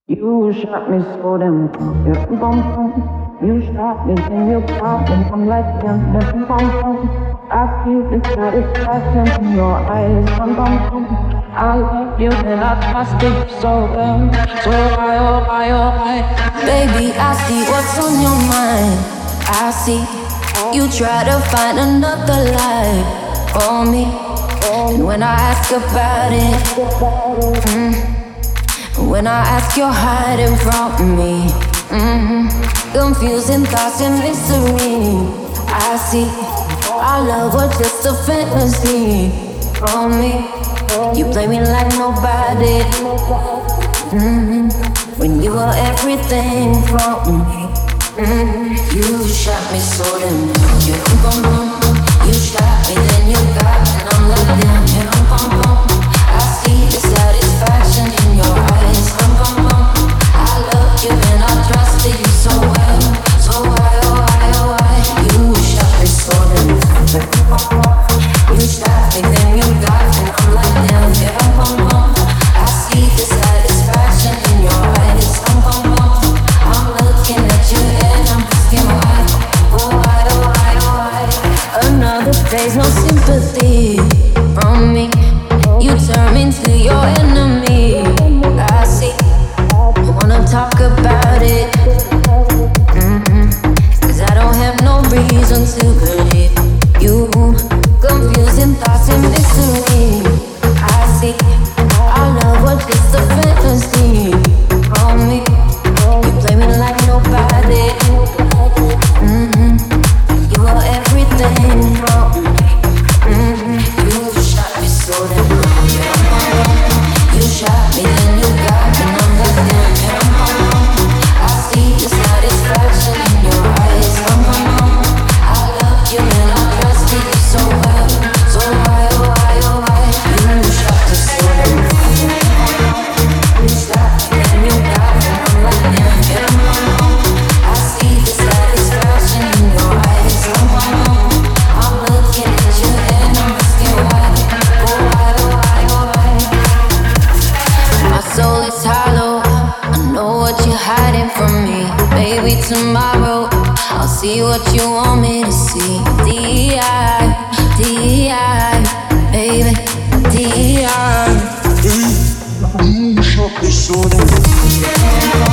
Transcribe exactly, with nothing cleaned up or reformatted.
You shot me so damn yeah, bum bum. You shot me, then you popped, and I'm like damn, damn bum bum. I feel the satisfaction in your eyes, bum bum bum. I love you and I trusted you so well, so why oh why oh why? Baby, I see what's on your mind. I see you try to find another life for me, and when I ask about it, mm, when I ask, you're hiding from me. Mm-hmm. Confusing thoughts and mystery. I see our love was just a fantasy for me. You play me like nobody. Mm-hmm. When you were everything for me. Mm-hmm. You shot me so damn. You bum bum. You shot me, then you got me, and I'm like damn. You bum bum. I see the satisfaction in your eyes. Bum bum bum. I love you and I trusted you so well. So why oh why oh why? You shot me so damn. You shot me, then you got me, and I'm like damn. Yeah, bum bum. I see the satisfaction in your eyes. Bum bum bum. I'm looking at you and I'm asking why. Oh why oh why oh why? Another phase, no sympathy from me. You turn me into your enemy. I see. I wanna talk about it. Mm-hmm. Cause I don't have no reason to believe you. Confusing thoughts and mystery. I see. Our love was just a fantasy from me. You play me like nobody. Mm-hmm. You are everything from me. Mm-hmm. You shot me so damn. You shot me, then you got me, and I'm like damn. I see the satisfaction in your eyes. I love you and I trusted you so well. So why oh why oh why? You shot me so damn. You shot me, then you got me, and I'm like damn. I see the satisfaction in your eyes. I'm looking at you and I'm asking why. Oh why oh why oh why? My soul is hollow. I know what you're hiding from me. Maybe tomorrow I'll see what you want me to see. D I, D I, baby, D I. You shot me so damn.